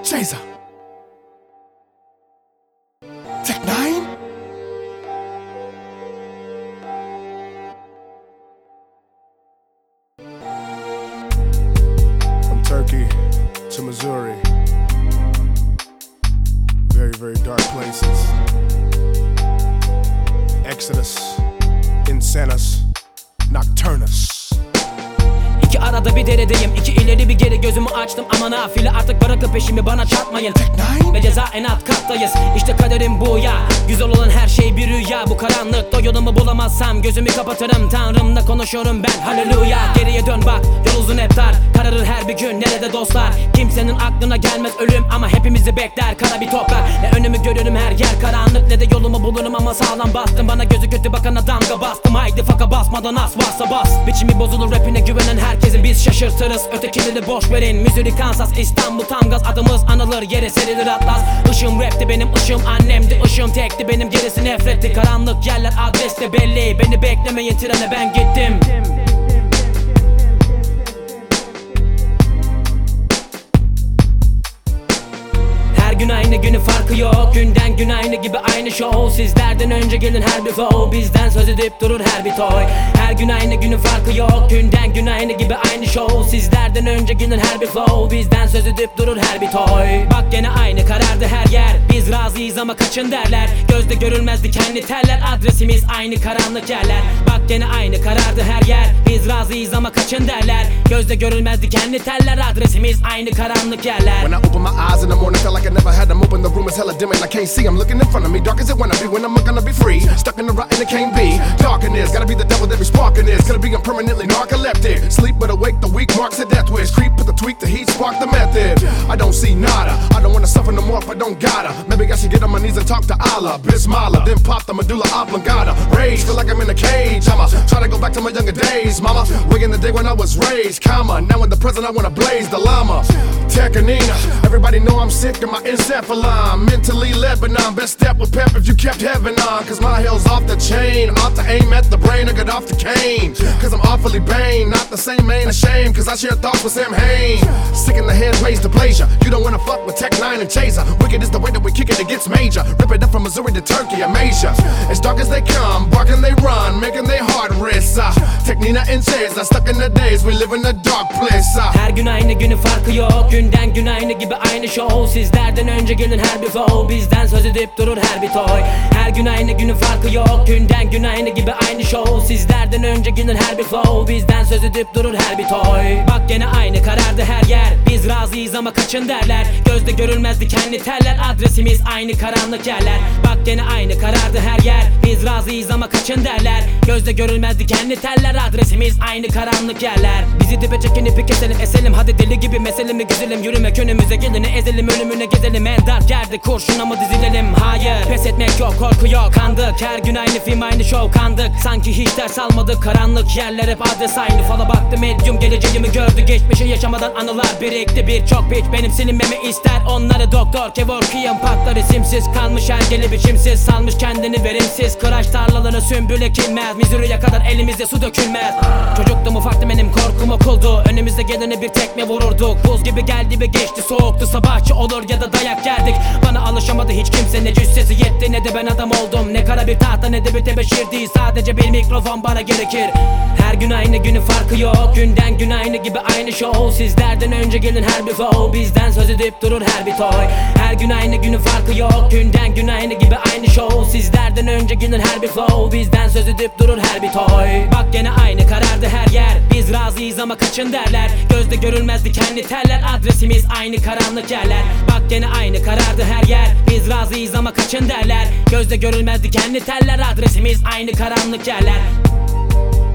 Chaser, Tech-9. From Turkey to Missouri, very, very dark places. Exodus, Insanus, Nocturnus. İki arada bir deredeyim, iki ileri bir geri, gözümü açtım ama nafile, artık bırakıp peşimi bana çarpmayın. Ve ceza en alt kattayız, işte kaderim bu ya. Güzel olan her şey bir rüya, bu karanlıkta yolumu bulamazsam gözümü kapatırım. Tanrımla konuşuyorum ben, haleluya. Geriye dön bak, yol uzun hep dar, kararır her bir gün nerede dostlar. Kimsenin aklına gelmez ölüm ama hepimizi bekler kara bir toprak. Ne önümü görürüm, her yer karanlık, ne de yolumu bulurum ama sağlam bastım. Bana gözü kötü bakana damga bastım, haydi faka basmadan as varsa bas. Biçimi bozulur rapine güvenen herkesin, biz şaşırtırız ötekileri boş verin. Missouri, Kansas, İstanbul tam gaz, adımız anılır, yere serilir atlas. Işığım rapti benim, ışığım annemdi, ışığım tekti benim, gerisi nefretti. Karanlık yerler adreste belli, beni beklemeyin trene ben gittim. Her gün aynı, günü farkı yok, günden gün aynı gibi aynı show. Sizlerden önce gelin her bir flow, bizden söz edip durur her bir toy. Her gün aynı, günü farkı yok, günden gün aynı gibi aynı show. Sizlerden önce gelin her bir flow, bizden söz edip durur her bir toy. Bak gene aynı karardı her yer, biz razıyız ama kaçın derler. Gözde görülmez dikenli teller, adresimiz aynı karanlık yerler. Bak gene aynı karardı her yer, biz razıyız ama kaçın derler. Gözde görülmez dikenli teller, adresimiz aynı karanlık yerler. When I open my eyes in the morning, felt like I never had them open. The room is hella dim and I can't see. I'm looking in front of me, dark as it wanna be. When I'm gonna be free, stuck in the rut and it can't be. Dark in this, gotta be the devil that be sparking this. Gotta be permanently narcoleptic. Sleep but awake, the weak marks a death wish. Creep with the tweak, the heat spark the method. I don't see nada, I don't wanna suffer no more if I don't gotta. Maybe I should get on my knees and talk to Allah, Bismillah, then pop the medulla oblongata. Rage, feel like I'm in a cage. I'ma try to go back to my younger days, mama. Way in the day when I was raised, comma. Now in the present I wanna blaze the llama. Tekanina, everybody know I'm sick of my encephalon. Mentally led, but now I'm best step with pep if you kept heaven on. Cause my hell's off the chain, ought to aim at the brain or get off the cane. Cause I'm awfully vain, not the same, ain't ashamed. Cause I share thoughts with Sam Hain. Sick in the head, raised to pleasure. You don't wanna fuck with Tech-9 and Chaser. Wicked is the way that we kick it, it gets major. Rip it up from Missouri to Turkey, Amasia. As dark as they come, barking they run, making they heart race. Tech-9 and Chaser, stuck in the days, we live in a dark place. Her gün aynı, günü farkı yok, günden gün aynı gibi aynı show. Sizlerden önce gelin her bir flow, bizden söz edip durur her bir toy. Her gün aynı, günü farkı yok, günden gün aynı gibi aynı show. Sizlerden önce gelin her bir flow, bizden söz edip durur her bir toy. Bak gene aynı karardı her yer, biz razıyız ama kaçın derler. Gözde görülmez dikenli teller, adresimiz aynı karanlık yerler. Bak gene aynı karardı her yer, biz razıyız ama kaçın derler. Gözde görülmez dikenli teller, adresimiz aynı karanlık yerler. Bizi dibe çekin ipi keselim, eselim hadi deli gibi meselemi güzelim. Yürümek önümüze geleni ezelim, ölümüne gezelim. En dark yerde kurşuna mı dizilelim? Hayır, pes etmek yok, korku yok. Kandık, her gün aynı film aynı show. Kandık, sanki hiç ders almadık. Karanlık yerler hep adres aynı. Fala baktı medyum, geleceğimi gördü. Geçmişi yaşamadan anılar birikti. Birçok piç benim silinmemi ister. Onları doktor Kevorkian patlar, isimsiz kalmış hergeli biçimsiz. Salmış kendini verimsiz, kıraç tarlaları sümbül ekilmez. Missouri'ye kadar elimizde su dökülmez. Çocuktum ufaktım, benim korkum okuldu. Önümüzde gelene bir tekme vururduk. Buz gibi geldi ve geçti, soğuktu. Sabahçı olur ya da dayak yerdik. Bana alışamadı hiç kimse, ne cüssesi yetti ne de ben adam oldum. Ne kara bir tahta ne de bir tebeşir değil, sadece bir mikrofon bana gerekir. Her gün aynı, günü farkı yok, günden gün aynı gibi aynı show. Sizlerden önce gelin her bir flow, bizden söz edip durur her bir toy. Her gün aynı, günü farkı yok, günden gün aynı gibi aynı show. Sizlerden önce gelin her bir flow, bizden söz edip durur her bir toy. Bak gene aynı karardı her yer, biz razıyız ama kaçın derler. Gözde görülmez dikenli teller, adresimiz aynı karanlık yerler. Bak gene aynı karardı her yer, biz razıyız ama kaçın derler. Gözde görülmez dikenli teller, adresimiz aynı karanlık yerler.